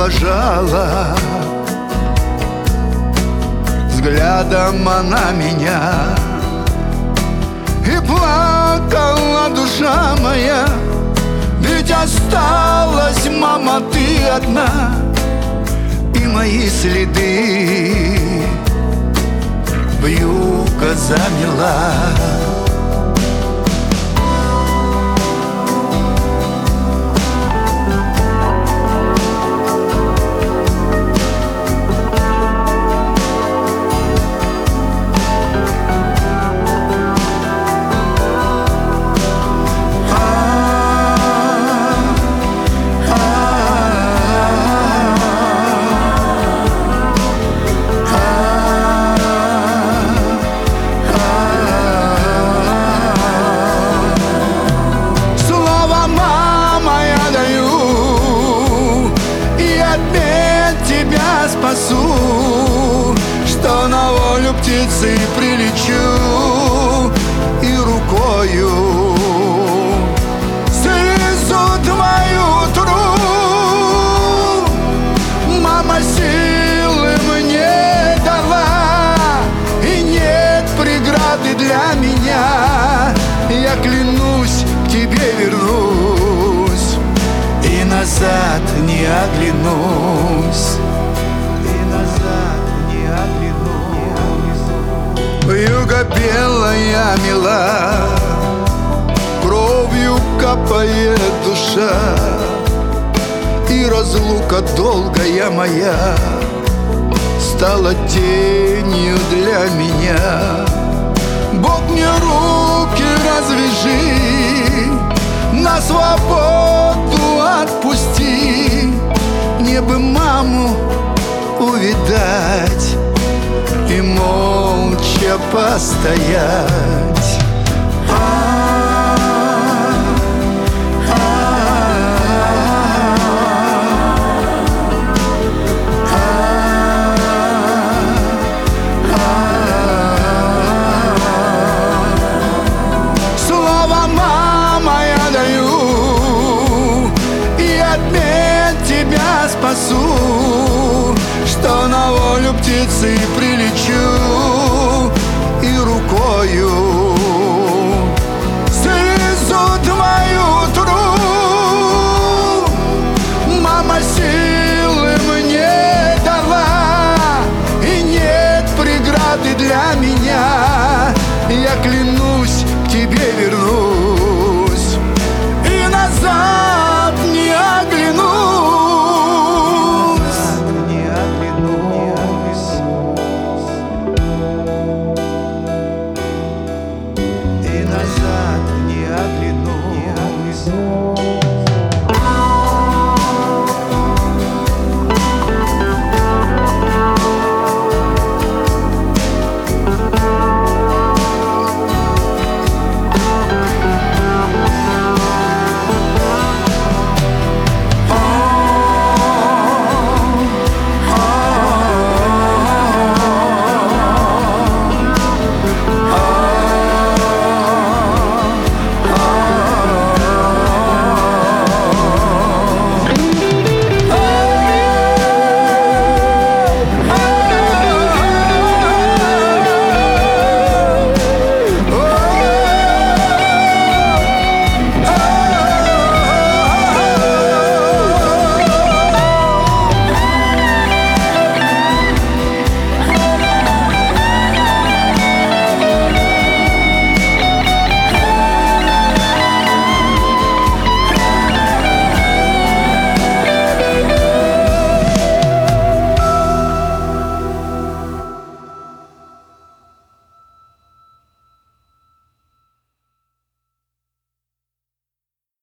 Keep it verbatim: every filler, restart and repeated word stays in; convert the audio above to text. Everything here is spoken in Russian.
провожала взглядом она меня, и плакала душа моя, ведь осталась, мама, ты одна, и мои следы вьюга замела. Спасу, что на волю птицы прилечу, и рукою слезу твою тру. Мама силы мне дала, и нет преграды для меня. Я клянусь, к тебе вернусь и назад не оглянусь. Вьюга белая мила, кровью капает душа, и разлука долгая моя стала тенью для меня. Бог мне руки развяжи, на свободу отпусти. Мне бы маму увидать и молча постоять.